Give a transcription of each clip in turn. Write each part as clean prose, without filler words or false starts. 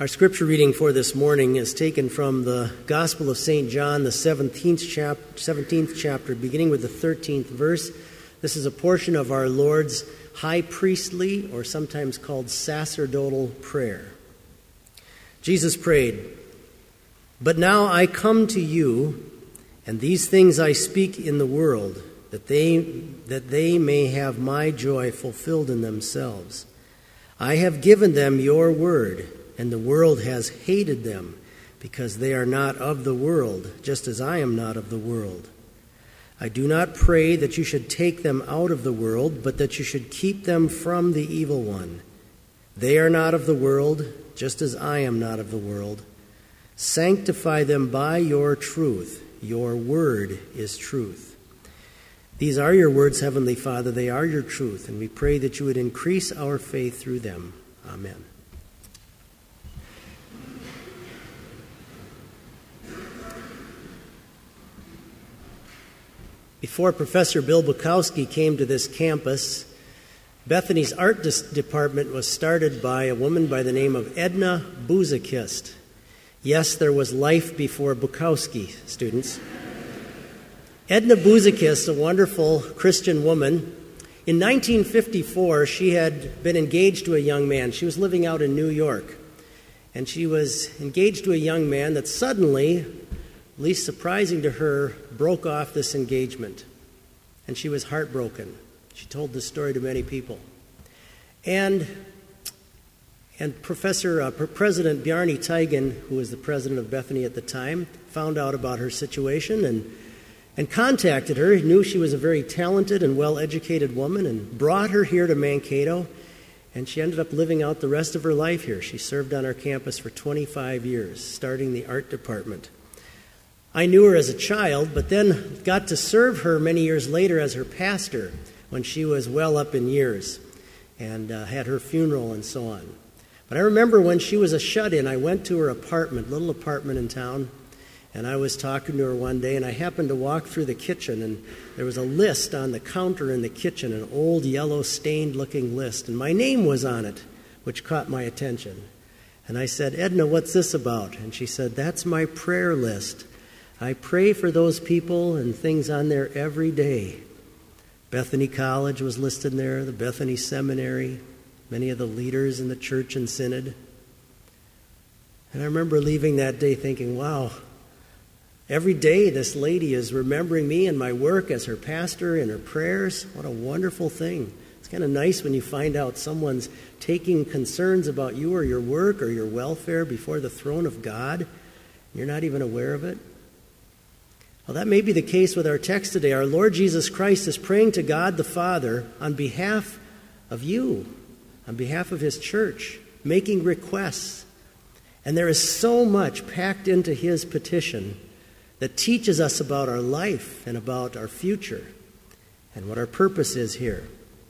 Our scripture reading for this morning is taken from the Gospel of St. John, the 17th chapter, beginning with the 13th verse. This is a portion of our Lord's high priestly, or sometimes called sacerdotal, prayer. Jesus prayed, "But now I come to you, and these things I speak in the world, that they may have my joy fulfilled in themselves. I have given them your word, and the world has hated them, because they are not of the world, just as I am not of the world. I do not pray that you should take them out of the world, but that you should keep them from the evil one. They are not of the world, just as I am not of the world. Sanctify them by your truth. Your word is truth." These are your words, Heavenly Father. They are your truth, and we pray that you would increase our faith through them. Amen. Before Professor Bill Bukowski came to this campus, Bethany's art department was started by a woman by the name of Edna Buzikist. Yes, there was life before Bukowski, students. Edna Buzikist, a wonderful Christian woman. In 1954, she had been engaged to a young man. She was living out in New York. And she was engaged to a young man that suddenly, least surprising to her, broke off this engagement. And she was heartbroken. She told this story to many people. And President Bjarne Teigen, who was the president of Bethany at the time, found out about her situation and contacted her. He knew she was a very talented and well-educated woman and brought her here to Mankato. And she ended up living out the rest of her life here. She served on our campus for 25 years, starting the art department. I knew her as a child, but then got to serve her many years later as her pastor when she was well up in years, and had her funeral and so on. But I remember when she was a shut-in, I went to her apartment, little apartment in town, and I was talking to her one day, and I happened to walk through the kitchen, and there was a list on the counter in the kitchen, an old yellow stained-looking list, and my name was on it, which caught my attention. And I said, "Edna, what's this about?" And she said, "That's my prayer list. I pray for those people and things on there every day." Bethany College was listed there, the Bethany Seminary, many of the leaders in the church and synod. And I remember leaving that day thinking, wow, every day this lady is remembering me and my work as her pastor in her prayers. What a wonderful thing. It's kind of nice when you find out someone's taking concerns about you or your work or your welfare before the throne of God, and you're not even aware of it. Well, that may be the case with our text today. Our Lord Jesus Christ is praying to God the Father on behalf of you, on behalf of his church, making requests. And there is so much packed into his petition that teaches us about our life and about our future and what our purpose is here.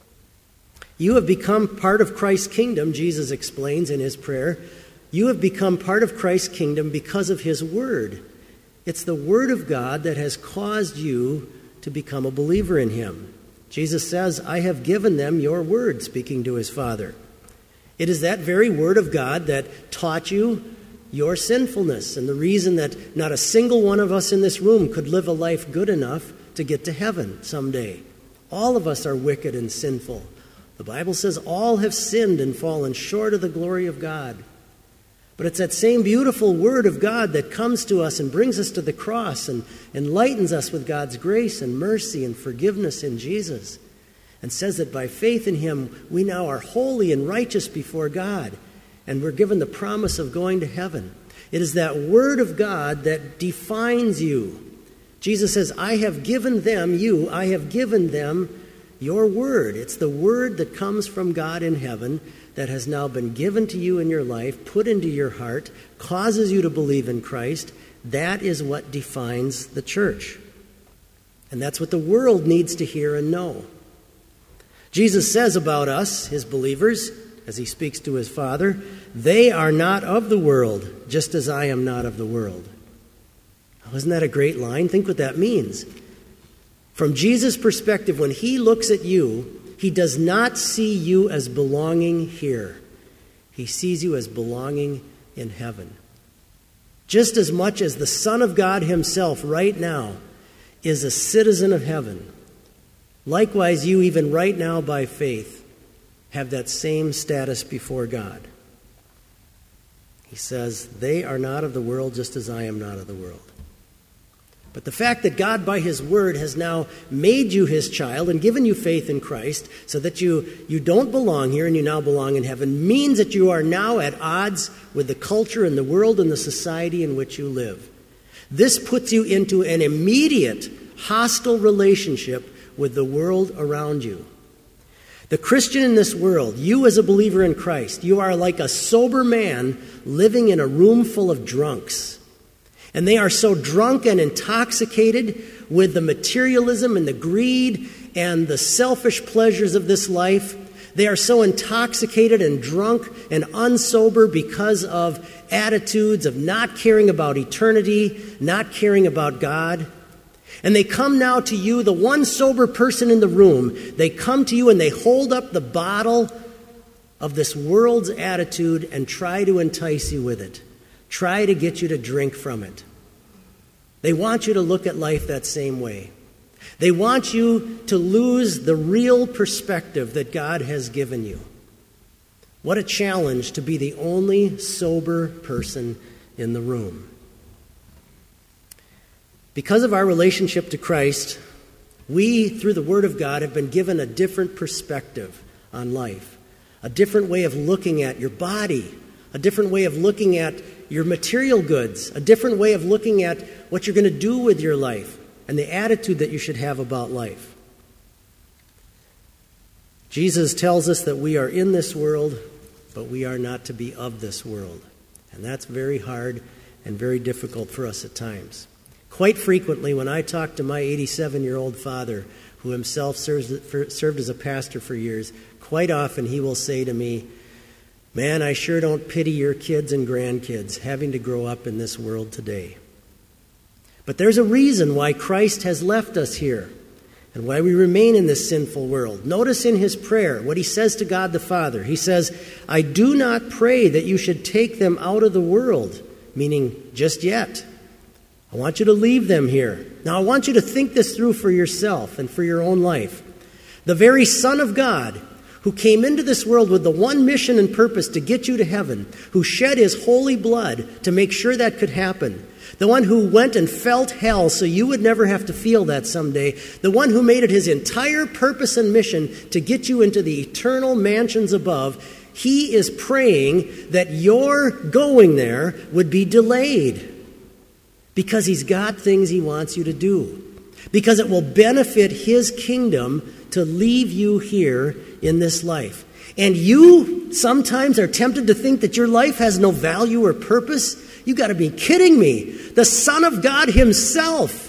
You have become part of Christ's kingdom, Jesus explains in his prayer. You have become part of Christ's kingdom because of his word. It's the word of God that has caused you to become a believer in him. Jesus says, "I have given them your word," speaking to his Father. It is that very word of God that taught you your sinfulness and the reason that not a single one of us in this room could live a life good enough to get to heaven someday. All of us are wicked and sinful. The Bible says all have sinned and fallen short of the glory of God. But it's that same beautiful word of God that comes to us and brings us to the cross and enlightens us with God's grace and mercy and forgiveness in Jesus, and says that by faith in him, we now are holy and righteous before God, and we're given the promise of going to heaven. It is that word of God that defines you. Jesus says, "I have given them your word." It's the word that comes from God in heaven that has now been given to you in your life, put into your heart, causes you to believe in Christ. That is what defines the church. And that's what the world needs to hear and know. Jesus says about us, his believers, as he speaks to his Father, "They are not of the world, just as I am not of the world." Oh, isn't that a great line? Think what that means. From Jesus' perspective, when he looks at you, he does not see you as belonging here. He sees you as belonging in heaven. Just as much as the Son of God himself right now is a citizen of heaven, likewise you even right now by faith have that same status before God. He says, they are not of the world just as I am not of the world. But the fact that God by his word has now made you his child and given you faith in Christ so that you don't belong here and you now belong in heaven means that you are now at odds with the culture and the world and the society in which you live. This puts you into an immediate hostile relationship with the world around you. The Christian in this world, you as a believer in Christ, you are like a sober man living in a room full of drunks. And they are so drunk and intoxicated with the materialism and the greed and the selfish pleasures of this life. They are so intoxicated and drunk and unsober because of attitudes of not caring about eternity, not caring about God. And they come now to you, the one sober person in the room, they come to you and they hold up the bottle of this world's attitude and try to entice you with it. Try to get you to drink from it. They want you to look at life that same way. They want you to lose the real perspective that God has given you. What a challenge to be the only sober person in the room. Because of our relationship to Christ, we, through the Word of God, have been given a different perspective on life, a different way of looking at your body, a different way of looking at your material goods, a different way of looking at what you're going to do with your life and the attitude that you should have about life. Jesus tells us that we are in this world, but we are not to be of this world. And that's very hard and very difficult for us at times. Quite frequently, when I talk to my 87-year-old father, who himself served as a pastor for years, quite often he will say to me, "Man, I sure don't pity your kids and grandkids having to grow up in this world today." But there's a reason why Christ has left us here and why we remain in this sinful world. Notice in his prayer what he says to God the Father. He says, "I do not pray that you should take them out of the world," meaning just yet. I want you to leave them here. Now I want you to think this through for yourself and for your own life. The very Son of God, who came into this world with the one mission and purpose to get you to heaven, who shed his holy blood to make sure that could happen, the one who went and felt hell so you would never have to feel that someday, the one who made it his entire purpose and mission to get you into the eternal mansions above, he is praying that your going there would be delayed because he's got things he wants you to do, because it will benefit his kingdom to leave you here in this life. And you sometimes are tempted to think that your life has no value or purpose. You got to be kidding me. The Son of God himself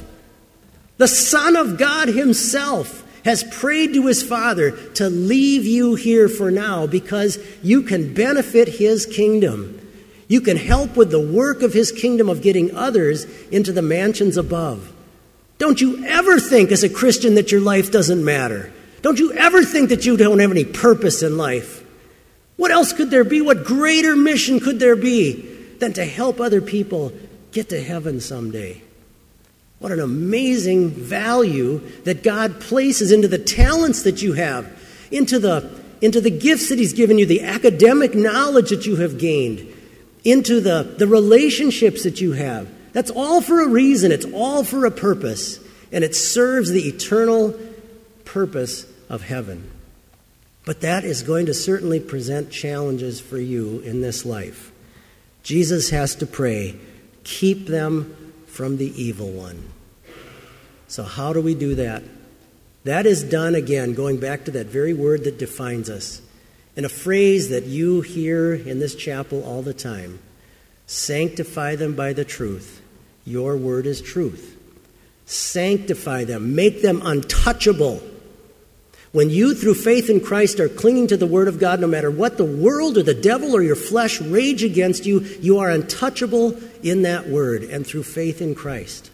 has prayed to his Father to leave you here for now because you can benefit his kingdom. You can help with the work of his kingdom of getting others into the mansions above. Don't you ever think as a Christian that your life doesn't matter. Don't you ever think that you don't have any purpose in life. What else could there be? What greater mission could there be than to help other people get to heaven someday? What an amazing value that God places into the talents that you have, into the gifts that he's given you, the academic knowledge that you have gained, into the relationships that you have. That's all for a reason. It's all for a purpose. And it serves the eternal purpose of heaven. But that is going to certainly present challenges for you in this life. Jesus has to pray, keep them from the evil one. So how do we do that? That is done, again, going back to that very word that defines us, in a phrase that you hear in this chapel all the time. Sanctify them by the truth. Your word is truth. Sanctify them. Make them untouchable. When you, through faith in Christ, are clinging to the Word of God, no matter what the world or the devil or your flesh rage against you, you are untouchable in that Word and through faith in Christ.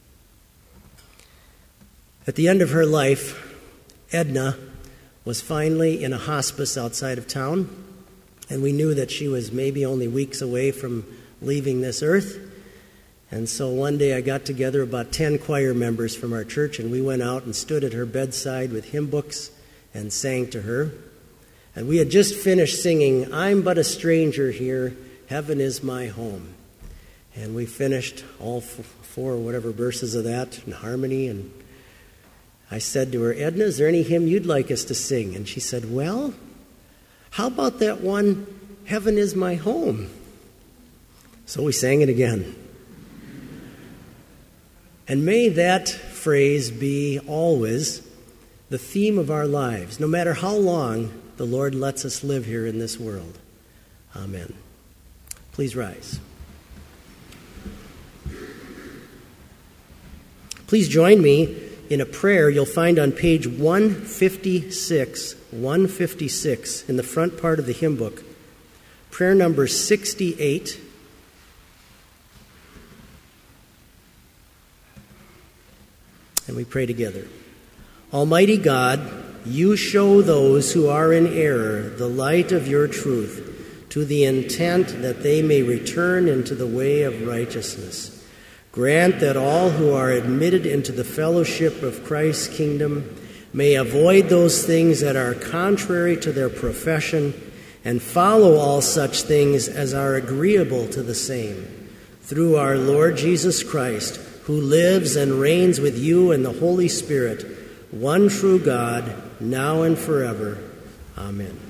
At the end of her life, Edna was finally in a hospice outside of town. And we knew that she was maybe only weeks away from leaving this earth. And so one day I got together about 10 choir members from our church, and we went out and stood at her bedside with hymn books and sang to her. And we had just finished singing, "I'm but a stranger here, heaven is my home." And we finished all four or whatever verses of that in harmony. And I said to her, "Edna, is there any hymn you'd like us to sing?" And she said, "Well, how about that one, 'Heaven is my home'?" So we sang it again. And may that phrase be always the theme of our lives, no matter how long the Lord lets us live here in this world. Amen. Please rise. Please join me in a prayer you'll find on page 156 in the front part of the hymn book. Prayer number 68. And we pray together. Almighty God, you show those who are in error the light of your truth, to the intent that they may return into the way of righteousness. Grant that all who are admitted into the fellowship of Christ's kingdom may avoid those things that are contrary to their profession and follow all such things as are agreeable to the same. Through our Lord Jesus Christ, who lives and reigns with you in the Holy Spirit, one true God, now and forever. Amen.